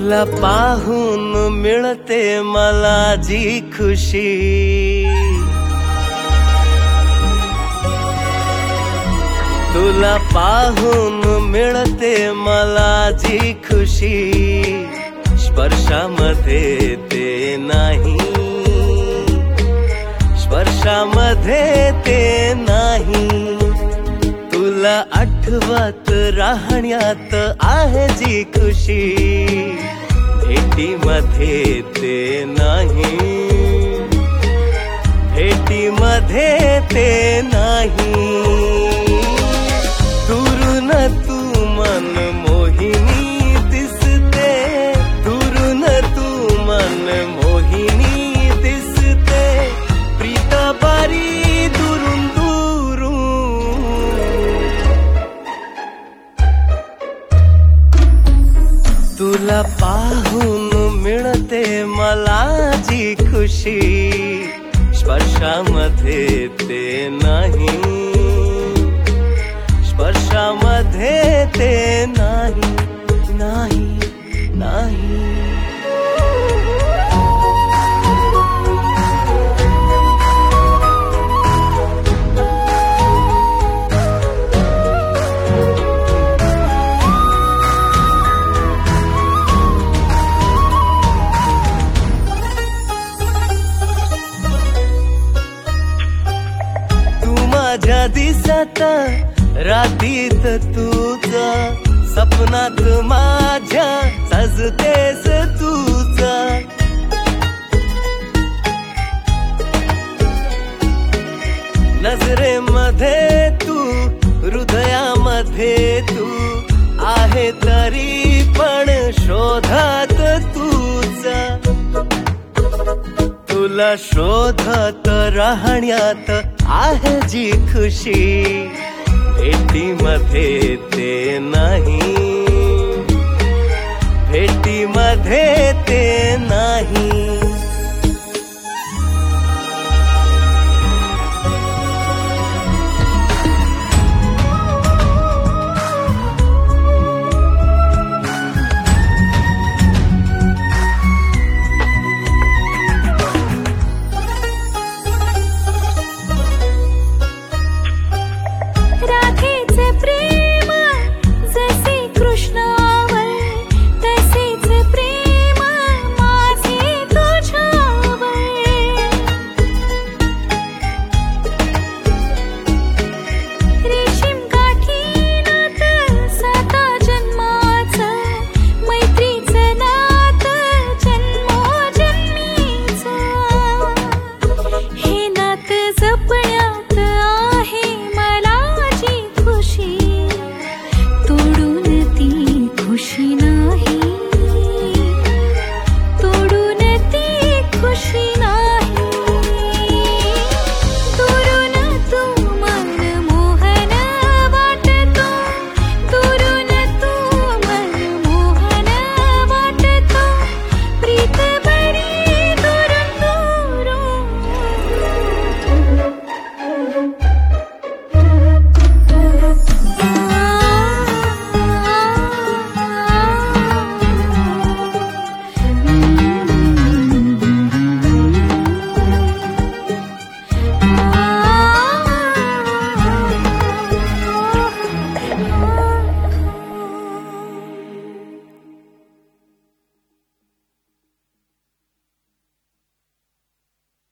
तुला पाहून मिळते मला जी खुशी, तुला पाहून मिळते मला जी खुशी, स्पर्शामध्ये ते नाही, स्पर्शामध्ये ते नाही. तुला आठवत राहण्यात आहे जी खुशी, भेटीमध्ये ते नाही, भेटीमध्ये ते नाही. दुरून तू मन मोहिनी दिसते, दुरून तू मन मोहिनी दिसते, प्रीत बारी दुरून दुरून. तुला पाहून मिळते मला जी खुशी, स्पर्शामध्ये ते नाही, स्पर्शामध्ये ते नाही, नाही, नाही. माझ्या दिसत रातीत तूच, सपनात माझ्या सजतेस तूच. नजरेमध्ये तू, हृदयामध्ये तू आहे, तरी पण शोधात तूच. तुला शोधत राहण्यात आहे जी खुशी, भेटीमध्ये ते नाही, भेटीमध्ये ते नाही.